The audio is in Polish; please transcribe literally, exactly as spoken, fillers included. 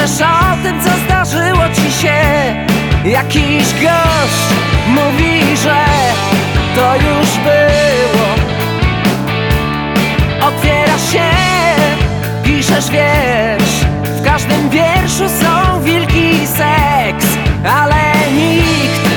Piszesz o tym, co zdarzyło ci się. Jakiś gość mówi